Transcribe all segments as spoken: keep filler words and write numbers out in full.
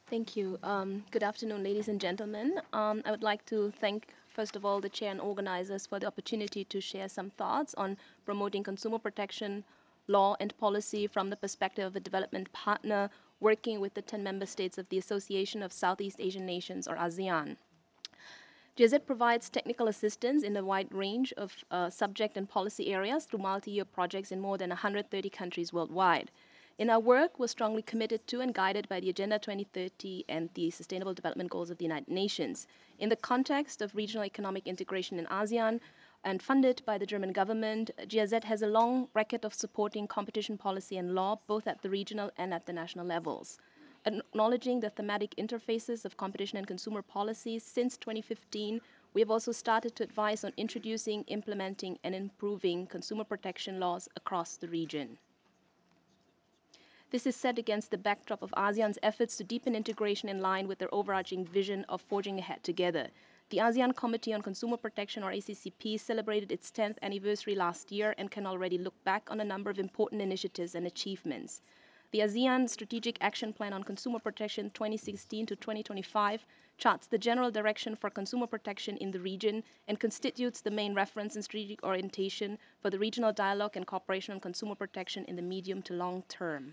Thank you. Um, good afternoon, ladies and gentlemen. Um, I would like to thank, first of all, the chair and organizers for the opportunity to share some thoughts on promoting consumer protection law and policy from the perspective of a development partner working with the ten member states of the Association of Southeast Asian Nations, or ASEAN. G I Z provides technical assistance in a wide range of uh, subject and policy areas through multi-year projects in more than one hundred thirty countries worldwide. In our work, we're strongly committed to and guided by the Agenda twenty thirty and the Sustainable Development Goals of the United Nations. In the context of regional economic integration in ASEAN and funded by the German government, G I Z has a long record of supporting competition policy and law, both at the regional and at the national levels. Acknowledging the thematic interfaces of competition and consumer policies, since twenty fifteen, we have also started to advise on introducing, implementing, and improving consumer protection laws across the region. This is set against the backdrop of ASEAN's efforts to deepen integration in line with their overarching vision of forging ahead together. The ASEAN Committee on Consumer Protection, or A C C P, celebrated its tenth anniversary last year and can already look back on a number of important initiatives and achievements. The ASEAN Strategic Action Plan on Consumer Protection twenty sixteen to twenty twenty-five charts the general direction for consumer protection in the region and constitutes the main reference and strategic orientation for the regional dialogue and cooperation on consumer protection in the medium to long term.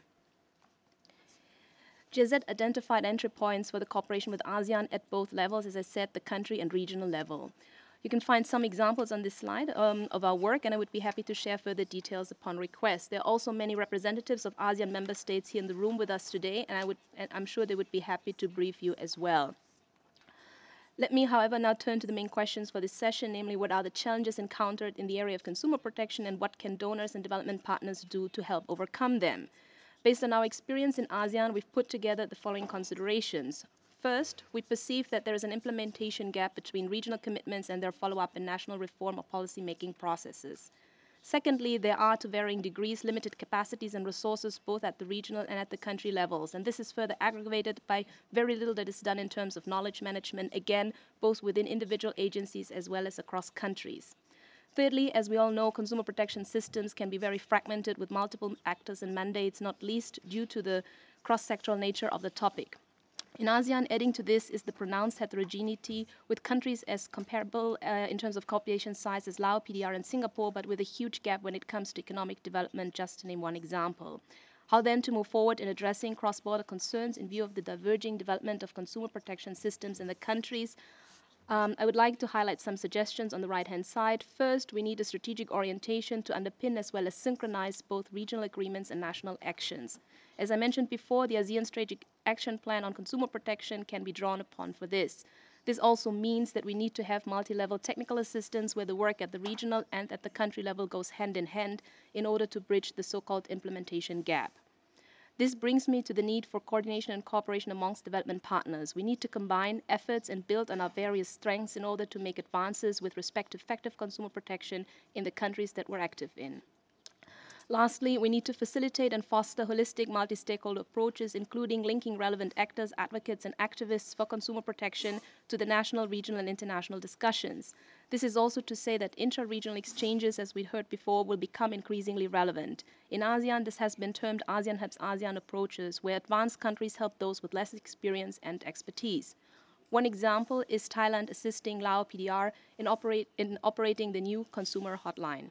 G I Z identified entry points for the cooperation with ASEAN at both levels, as I said, the country and regional level. You can find some examples on this slide um, of our work, and I would be happy to share further details upon request. There are also many representatives of ASEAN member states here in the room with us today, and, I would, and I'm sure they would be happy to brief you as well. Let me, however, now turn to the main questions for this session, namely what are the challenges encountered in the area of consumer protection and what can donors and development partners do to help overcome them. Based on our experience in ASEAN, we've put together the following considerations. First, we perceive that there is an implementation gap between regional commitments and their follow-up in national reform or policy-making processes. Secondly, there are, to varying degrees, limited capacities and resources both at the regional and at the country levels, and this is further aggravated by very little that is done in terms of knowledge management, again, both within individual agencies as well as across countries. Thirdly, as we all know, consumer protection systems can be very fragmented with multiple actors and mandates, not least due to the cross-sectoral nature of the topic. In ASEAN, adding to this is the pronounced heterogeneity, with countries as comparable uh, in terms of population size as Laos, P D R, and Singapore, but with a huge gap when it comes to economic development, just to name one example. How then to move forward in addressing cross-border concerns in view of the diverging development of consumer protection systems in the countries? Um, I would like to highlight some suggestions on the right-hand side. First, we need a strategic orientation to underpin as well as synchronize both regional agreements and national actions. As I mentioned before, the ASEAN Strategic Action Plan on Consumer Protection can be drawn upon for this. This also means that we need to have multi-level technical assistance where the work at the regional and at the country level goes hand in hand in order to bridge the so-called implementation gap. This brings me to the need for coordination and cooperation amongst development partners. We need to combine efforts and build on our various strengths in order to make advances with respect to effective consumer protection in the countries that we're active in. Lastly, we need to facilitate and foster holistic multi-stakeholder approaches, including linking relevant actors, advocates, and activists for consumer protection to the national, regional, and international discussions. This is also to say that intra-regional exchanges, as we heard before, will become increasingly relevant. In ASEAN, this has been termed ASEAN helps ASEAN approaches, where advanced countries help those with less experience and expertise. One example is Thailand assisting Laos P D R in, operate, in operating the new consumer hotline.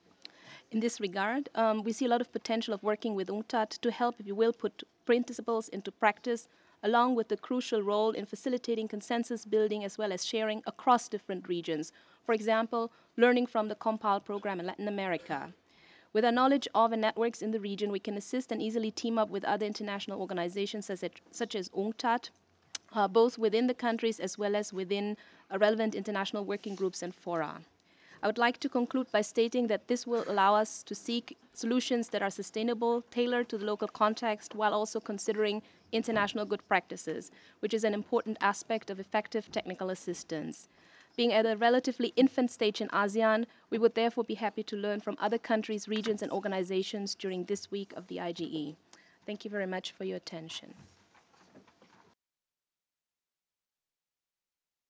In this regard, um, we see a lot of potential of working with UNCTAD to help, if you will, put principles into practice, along with the crucial role in facilitating consensus building as well as sharing across different regions. For example, learning from the COMPAL program in Latin America. With our knowledge of and networks in the region, we can assist and easily team up with other international organizations such as, such as UNCTAD, uh, both within the countries as well as within uh, relevant international working groups and fora. I would like to conclude by stating that this will allow us to seek solutions that are sustainable, tailored to the local context, while also considering international good practices, which is an important aspect of effective technical assistance. Being at a relatively infant stage in ASEAN, we would therefore be happy to learn from other countries, regions, and organizations during this week of the I G E. Thank you very much for your attention.